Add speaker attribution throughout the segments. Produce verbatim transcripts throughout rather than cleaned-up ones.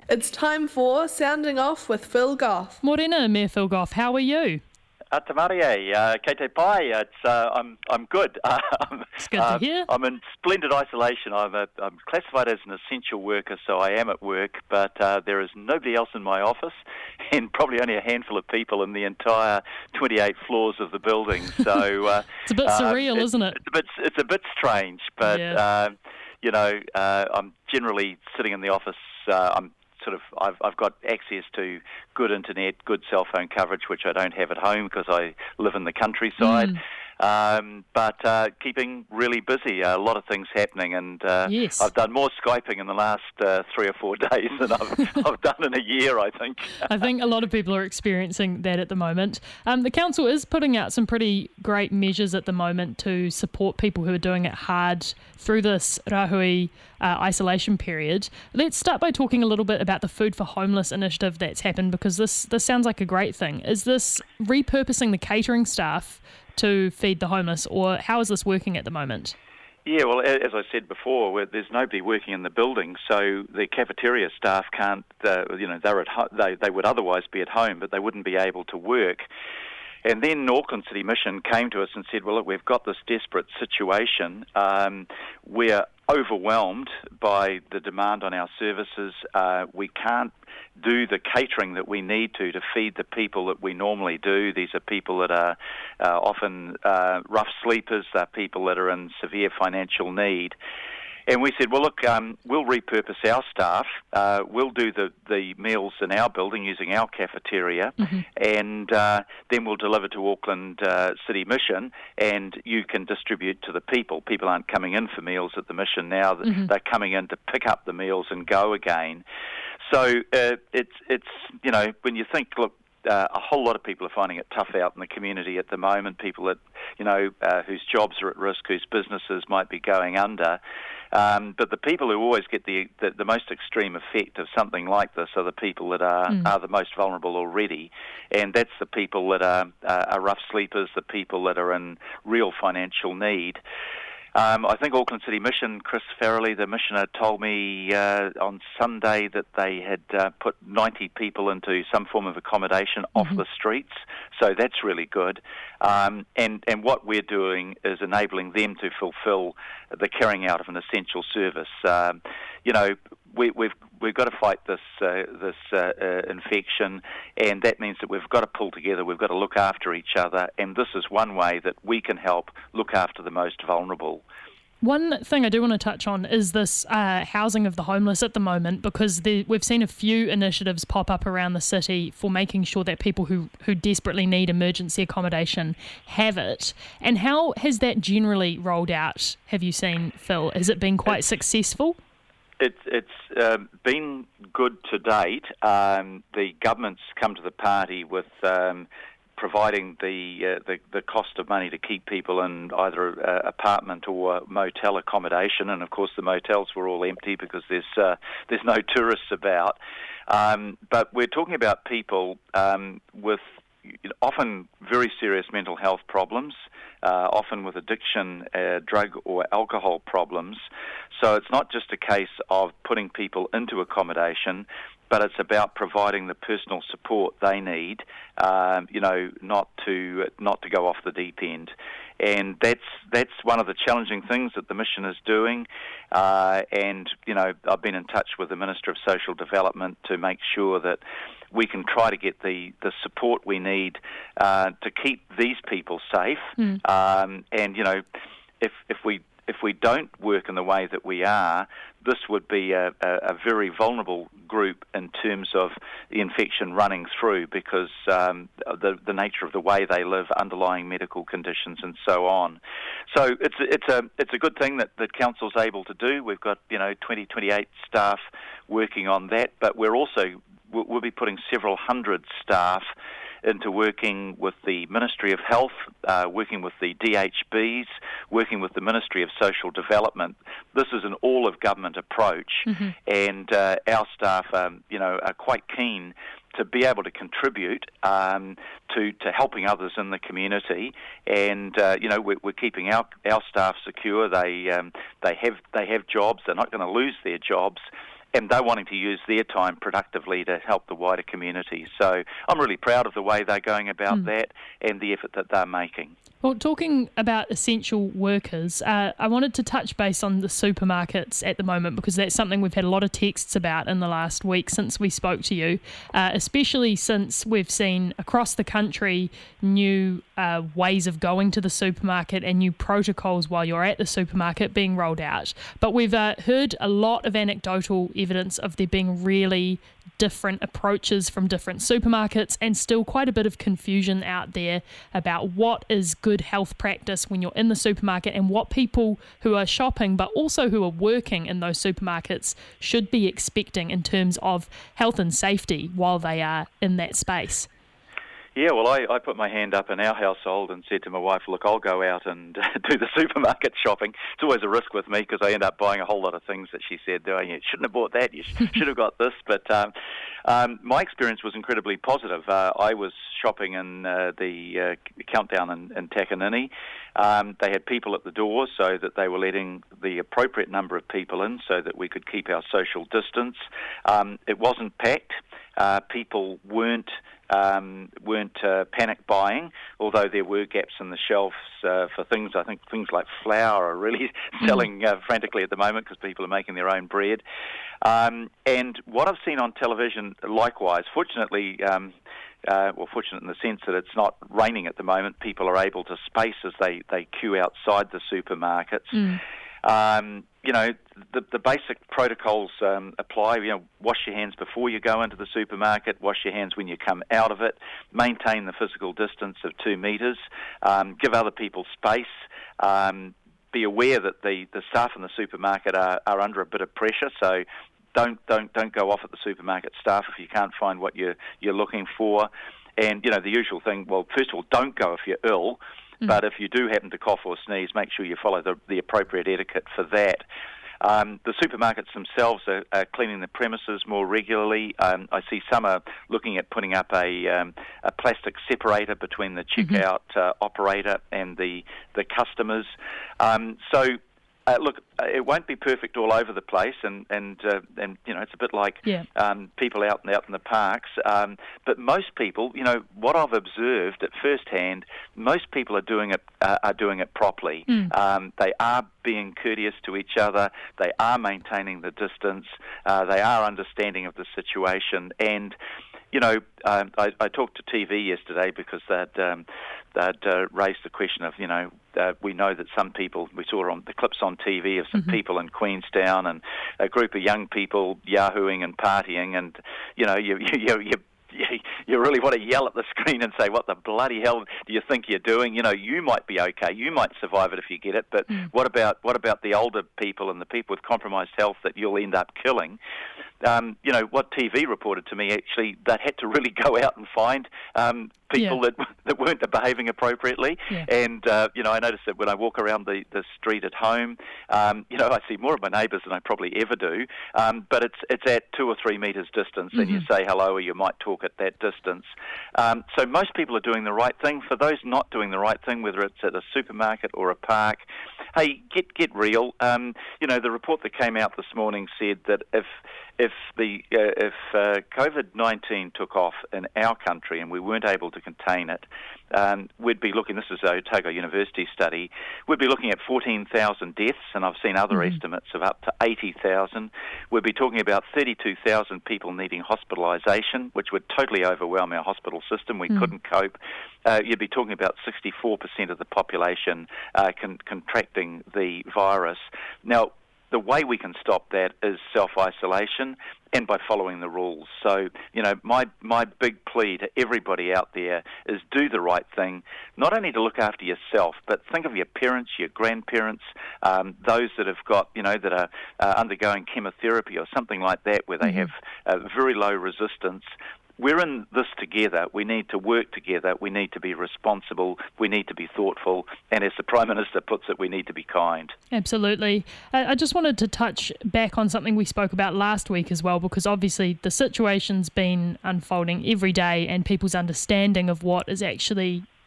Speaker 1: It's time for Sounding Off with Phil Goff.
Speaker 2: Morena, Mayor Phil Goff, how are you?
Speaker 3: Uh, Tamarie, uh, Kei te pai, it's, uh, I'm I'm good. Um,
Speaker 2: It's good
Speaker 3: uh,
Speaker 2: to hear.
Speaker 3: I'm in splendid isolation. I'm, a, I'm classified as an essential worker, so I am at work, but uh, there is nobody else in my office and probably only a handful of people in the entire twenty-eight floors of the building. So uh,
Speaker 2: It's a bit
Speaker 3: uh,
Speaker 2: surreal,
Speaker 3: it,
Speaker 2: isn't it?
Speaker 3: It's a bit, it's a bit strange, but
Speaker 2: Yeah.
Speaker 3: uh, you know, uh, I'm generally sitting in the office. Uh, I'm Sort of, I've, I've got access to good internet, good cell phone coverage, which I don't have at home because I live in the countryside.
Speaker 2: Mm.
Speaker 3: Um, but uh, keeping really busy, a lot of things happening, and uh,
Speaker 2: Yes.
Speaker 3: I've done more Skyping in the last uh, three or four days than I've, I've done in a year, I think.
Speaker 2: I think a lot of people are experiencing that at the moment. Um, the council is putting out some pretty great measures at the moment to support people who are doing it hard through this Rahui uh, isolation period. Let's start by talking a little bit about the Food for Homeless initiative that's happened, because this, this sounds like a great thing. Is this repurposing the catering staff to feed the homeless, or how is this working at the moment?
Speaker 3: Yeah, well, as I said before, where there's nobody working in the building, so the cafeteria staff can't, uh, you know, they're at ho- they, they would otherwise be at home, but they wouldn't be able to work. And then Auckland City Mission came to us and said, well, look, we've got this desperate situation. Um, we're overwhelmed by the demand on our services. Uh, we can't do the catering that we need to to feed the people that we normally do. These are people that are uh, often uh, rough sleepers. They're people that are in severe financial need. And we said, well, look, um, we'll repurpose our staff. Uh, we'll do the, the meals in our building using our cafeteria, mm-hmm. and uh, then we'll deliver to Auckland uh, City Mission, and you can distribute to the people. People aren't coming in for meals at the mission now. Mm-hmm. They're coming in to pick up the meals and go again. So uh, it's, it's you know, when you think, look, Uh, a whole lot of people are finding it tough out in the community at the moment, people that, you know, uh, whose jobs are at risk, whose businesses might be going under. Um, but the people who always get the, the the most extreme effect of something like this are the people that are, mm. are the most vulnerable already. And that's the people that are, uh, are rough sleepers, the people that are in real financial need. Um, I think Auckland City Mission, Chris Farrelly, the missioner, told me uh, on Sunday that they had uh, put ninety people into some form of accommodation mm-hmm. off the streets. So that's really good. Um, and, and what we're doing is enabling them to fulfil the carrying out of an essential service. Um, you know, we, we've we've got to fight this uh, this uh, uh, infection, and that means that we've got to pull together. We've got to look after each other, and this is one way that we can help look after the most vulnerable.
Speaker 2: One thing I do want to touch on is this uh, housing of the homeless at the moment, because the, we've seen a few initiatives pop up around the city for making sure that people who, who desperately need emergency accommodation have it. And how has that generally rolled out, have you seen, Phil? Has it been quite successful?
Speaker 3: It's it's um, been good to date. Um, the government's come to the party with um, providing the, uh, the the cost of money to keep people in either uh, apartment or motel accommodation, and of course the motels were all empty because there's uh, there's no tourists about. Um, but we're talking about people um, with often very serious mental health problems. Uh, often with addiction, uh, drug or alcohol problems. So it's not just a case of putting people into accommodation, but it's about providing the personal support they need, um, you know, not to not to go off the deep end. And that's that's one of the challenging things that the mission is doing. Uh, and, you know, I've been in touch with the Minister of Social Development to make sure that we can try to get the, the support we need uh, to keep these people safe. Mm. Um, and, you know, if if we if we don't work in the way that we are, this would be a, a, a very vulnerable group in terms of the infection running through, because um, the the nature of the way they live, underlying medical conditions, and so on. So it's it's a it's a good thing that that council's able to do. We've got, you know, twenty, twenty-eight staff working on that, but we're also we'll be putting several hundred staff into working with the Ministry of Health, uh, working with the D H Bs, working with the Ministry of Social Development. This is an all-of-government approach, mm-hmm. and uh, our staff, um, you know, are quite keen to be able to contribute um, to, to helping others in the community, and uh, you know, we're, we're keeping our our staff secure. They um, they have they have jobs. They're not going to lose their jobs. and they're wanting to use their time productively to help the wider community. So I'm really proud of the way they're going about mm. that and the effort that they're making.
Speaker 2: Well, talking about essential workers, uh, I wanted to touch base on the supermarkets at the moment, because that's something we've had a lot of texts about in the last week since we spoke to you, uh, especially since we've seen across the country new uh, ways of going to the supermarket and new protocols while you're at the supermarket being rolled out. But we've uh, heard a lot of anecdotal evidence of there being really different approaches from different supermarkets, and still quite a bit of confusion out there about what is good health practice when you're in the supermarket and what people who are shopping but also who are working in those supermarkets should be expecting in terms of health and safety while they are in that space.
Speaker 3: Yeah, well, I, I put my hand up in our household and said to my wife, look, I'll go out and do the supermarket shopping. It's always a risk with me because I end up buying a whole lot of things that she said, oh, you shouldn't have bought that, you should have got this. But um, um, my experience was incredibly positive. Uh, I was shopping in uh, the uh, Countdown in, in Takanini. Um, they had people at the door so that they were letting the appropriate number of people in so that we could keep our social distance. Um, it wasn't packed. Uh, people weren't um, weren't uh, panic buying, although there were gaps in the shelves uh, for things. I think things like flour are really selling uh, frantically at the moment because people are making their own bread. Um, and what I've seen on television, likewise, fortunately. Um, Uh, well, fortunate in the sense that it's not raining at the moment. People are able to space as they, they queue outside the supermarkets. Mm. Um, you know, the, the basic protocols um, apply. You know, wash your hands before you go into the supermarket, wash your hands when you come out of it, maintain the physical distance of two metres, um, give other people space, um, be aware that the, the staff in the supermarket are, are under a bit of pressure, so Don't don't don't go off at the supermarket staff if you can't find what you're you're looking for, and you know the usual thing. Well, first of all, don't go if you're ill, mm. but if you do happen to cough or sneeze, make sure you follow the the appropriate etiquette for that. Um, the supermarkets themselves are, are cleaning the premises more regularly. Um, I see some are looking at putting up a um, a plastic separator between the checkout mm-hmm. uh, operator and the the customers. Um, so. Uh, look, it won't be perfect all over the place, and and uh, and you know it's a bit like
Speaker 2: yeah.
Speaker 3: um, people out and out in the parks. Um, but most people, you know, what I've observed at first hand, most people are doing it uh, are doing it properly. Mm. Um, they are being courteous to each other. They are maintaining the distance. Uh, they are understanding of the situation, and. You know, um, I, I talked to T V yesterday because they'd, um, they'd uh, raised the question of, you know, uh, we know that some people, we saw on the clips on T V of some mm-hmm. people in Queenstown and a group of young people yahooing and partying, and, you know, you, you, you, you you really want to yell at the screen and say, what the bloody hell do you think you're doing? You know, you might be okay, you might survive it if you get it, but mm. what about what about the older people and the people with compromised health that you'll end up killing? Um, you know, what T V reported to me, actually, they had to really go out and find um, people yeah. that that weren't behaving appropriately.
Speaker 2: Yeah.
Speaker 3: And, uh, you know, I noticed that when I walk around the, the street at home, um, you know, I see more of my neighbours than I probably ever do, um, but it's it's at two or three metres distance, mm-hmm. and you say hello or you might talk at that distance. Um, so most people are doing the right thing. For those not doing the right thing, whether it's at a supermarket or a park, hey, get get real. Um, you know, the report that came out this morning said that if if the uh, if uh, COVID nineteen took off in our country and we weren't able to contain it, um, we'd be looking, this is a Otago University study, we'd be looking at fourteen thousand deaths, and I've seen other mm-hmm. estimates of up to eighty thousand. We'd be talking about thirty-two thousand people needing hospitalisation, which would totally overwhelm our hospital system. We mm. couldn't cope. Uh, you'd be talking about sixty-four percent of the population uh, con- contracting the virus. Now, the way we can stop that is self-isolation and by following the rules. So, you know, my my big plea to everybody out there is do the right thing, not only to look after yourself, but think of your parents, your grandparents, um, those that have got, you know, that are uh, undergoing chemotherapy or something like that where they mm-hmm. have uh, very low resistance. We're in this together. We need to work together. We need to be responsible. We need to be thoughtful. And as the Prime Minister puts it, we need to be kind.
Speaker 2: Absolutely. I just wanted to touch back on something we spoke about last week as well, because obviously the situation's been unfolding every day and people's understanding of what is actually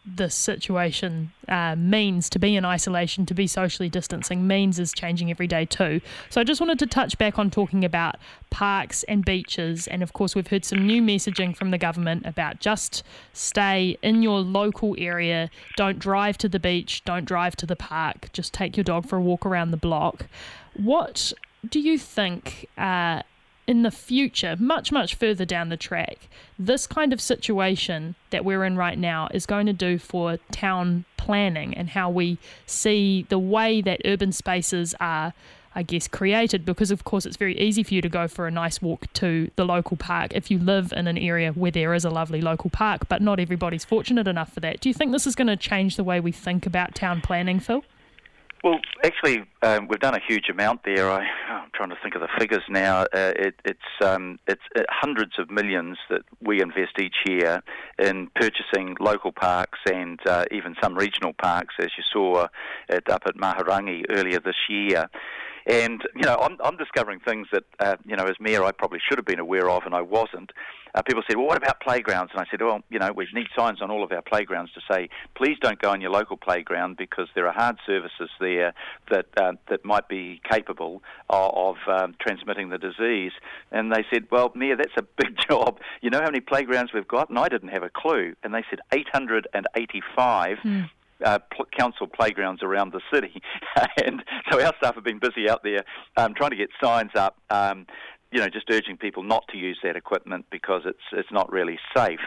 Speaker 2: this situation uh, means to be in isolation, to be socially distancing, means is changing every day too. So I just wanted to touch back on talking about parks and beaches, and of course we've heard some new messaging from the government about just stay in your local area, don't drive to the beach, don't drive to the park, just take your dog for a walk around the block. What do you think uh, in the future, much, much further down the track, this kind of situation that we're in right now is going to do for town planning and how we see the way that urban spaces are, I guess, created? Because, of course, it's very easy for you to go for a nice walk to the local park if you live in an area where there is a lovely local park, but not everybody's fortunate enough for that. Do you think this is going to change the way we think about town planning, Phil?
Speaker 3: Well, actually, um, we've done a huge amount there. I, I'm trying to think of the figures now. Uh, it, it's um, it's uh, hundreds of millions that we invest each year in purchasing local parks and uh, even some regional parks, as you saw at, up at Maharangi earlier this year. And, you know, I'm, I'm discovering things that, uh, you know, as mayor I probably should have been aware of and I wasn't. Uh, people said, well, what about playgrounds? And I said, well, you know, we need signs on all of our playgrounds to say, please don't go on your local playground because there are hard surfaces there that uh, that might be capable of, of um, transmitting the disease. And they said, well, Mayor, that's a big job. You know how many playgrounds we've got? And I didn't have a clue. And they said eight hundred eighty-five. Mm. Uh, pl- council playgrounds around the city. And so our staff have been busy out there um, trying to get signs up, um, you know, just urging people not to use that equipment because it's it's not really safe.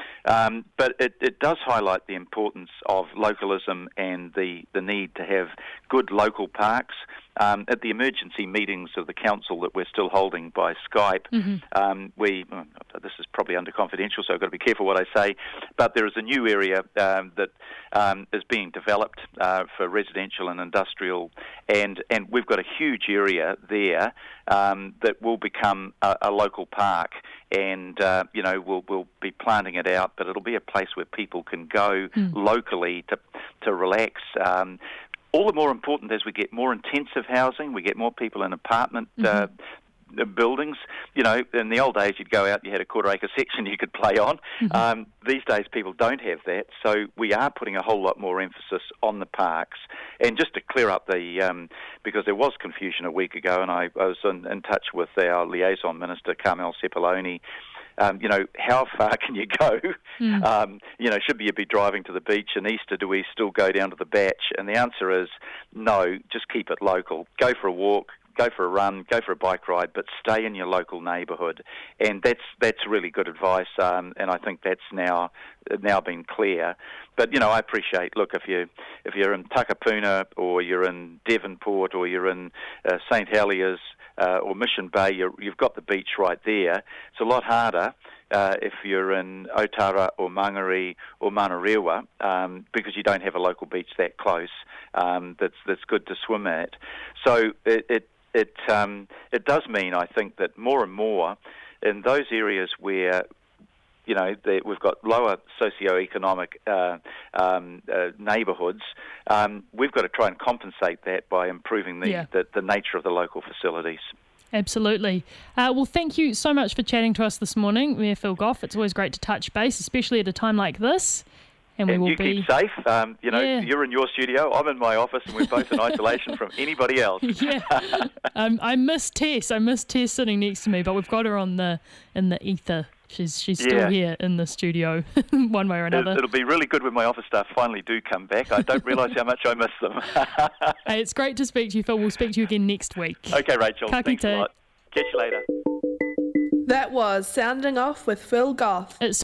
Speaker 3: Um, but it, it does highlight the importance of localism and the, the need to have good local parks. Um, at the emergency meetings of the council that we're still holding by Skype, mm-hmm. um, we, well, this is probably under confidential, so I've got to be careful what I say, but there is a new area um, that um, is being developed uh, for residential and industrial, and, and we've got a huge area there um, that will become a, a local park, and, uh, you know, we'll, we'll be planting it out, but it'll be a place where people can go mm. locally to, to relax. Um, All the more important as we get more intensive housing, we get more people in apartment uh, mm-hmm. buildings. You know, in the old days, you'd go out, you had a quarter acre section you could play on. Mm-hmm. Um, these days, people don't have that, so we are putting a whole lot more emphasis on the parks. And just to clear up the, um, because there was confusion a week ago, and I, I was in, in touch with our liaison minister, Carmel Cepoloni. Um, you know, how far can you go? Mm. Um, you know, should you be driving to the beach in Easter? Do we still go down to the Batch? And the answer is no, just keep it local. Go for a walk, go for a run, go for a bike ride, but stay in your local neighbourhood. And that's that's really good advice, um, and I think that's now now been clear. But, you know, I appreciate, look, if, you, if you're in Takapuna or you're in Devonport or you're in uh, Saint Heliers, Uh, or Mission Bay, you're, you've got the beach right there. It's a lot harder uh, if you're in Otara or Mangere or Manarewa um, because you don't have a local beach that close um, that's that's good to swim at. So it it it, um, it does mean, I think, that more and more in those areas where you know, we've got lower socioeconomic uh, um, uh, neighbourhoods. Um, we've got to try and compensate that by improving the, yeah. the, the nature of the local facilities.
Speaker 2: Absolutely. Uh, well, thank you so much for chatting to us this morning, Mayor Phil Goff. It's always great to touch base, especially at a time like this. And, we
Speaker 3: and
Speaker 2: will
Speaker 3: you
Speaker 2: be...
Speaker 3: keep safe. Um, you know,
Speaker 2: yeah.
Speaker 3: You're in your studio, I'm in my office, and we're both in isolation from anybody else.
Speaker 2: yeah. um, I miss Tess. I miss Tess sitting next to me, but we've got her on the in the ether. She's she's still yeah. here in the studio, one way or another.
Speaker 3: It'll be really good when my office staff finally do come back. I don't realise how much I miss them.
Speaker 2: Hey, it's great to speak to you, Phil. We'll speak to you again next week.
Speaker 3: Okay, Rachel.
Speaker 2: Ka
Speaker 3: Thanks
Speaker 2: kite.
Speaker 3: a lot. Catch you later.
Speaker 1: That was Sounding Off with Phil Goff.
Speaker 2: It's